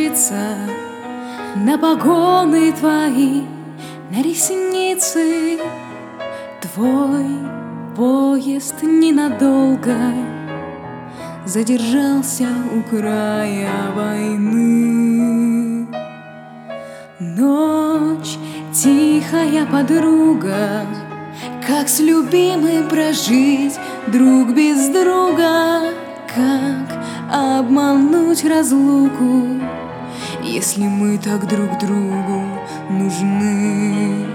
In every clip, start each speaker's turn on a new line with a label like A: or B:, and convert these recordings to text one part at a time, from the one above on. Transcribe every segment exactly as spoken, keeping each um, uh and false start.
A: ложится на погоны твои, на ресницы. Твой поезд ненадолго задержался у края войны. Ночь, тихая подруга, как с любимым прожить друг без друга? Как обмануть разлуку, если мы так друг другу нужны?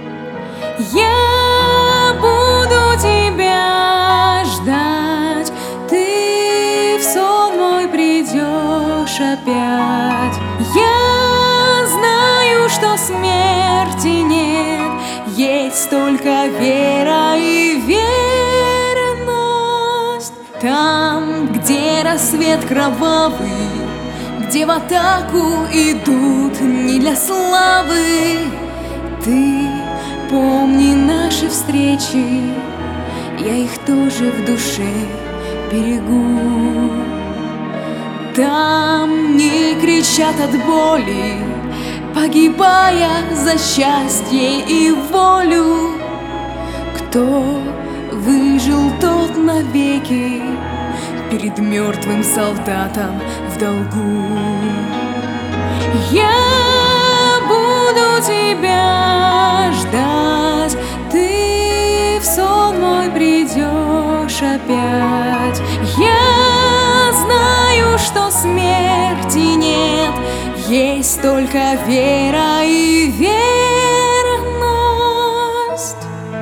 A: Я буду тебя ждать, ты в сон мой придешь опять. Я знаю, что смерти нет, есть только вера и верность. Там, где рассвет кровавый, где в атаку идут не для славы, ты помни наши встречи, я их тоже в душе берегу. Там не кричат от боли, погибая за счастье и волю. Кто выжил, тот навеки перед мертвым солдатом в долгу. Я буду тебя ждать, ты в сон мой придешь опять. Я знаю, что смерти нет, есть только вера и верность.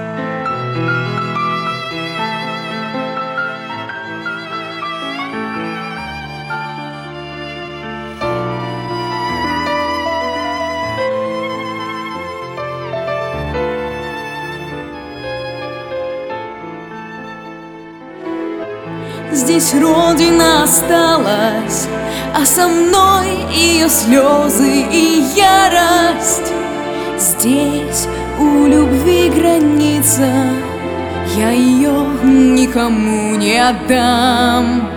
A: Здесь Родина осталась, а со мной ее слезы и ярость. Здесь у любви граница, я ее никому не отдам.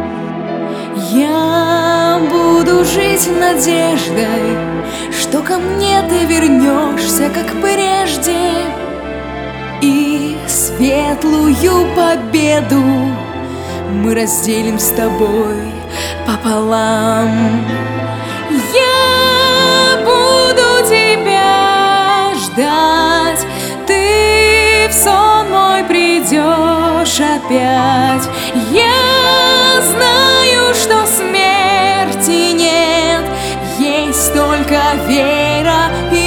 A: Я буду жить надеждой, что ко мне ты вернешься, как прежде, и светлую победу мы разделим с тобой пополам. Я буду тебя ждать, ты в сон мой придешь опять. Я знаю, что смерти нет, есть только вера и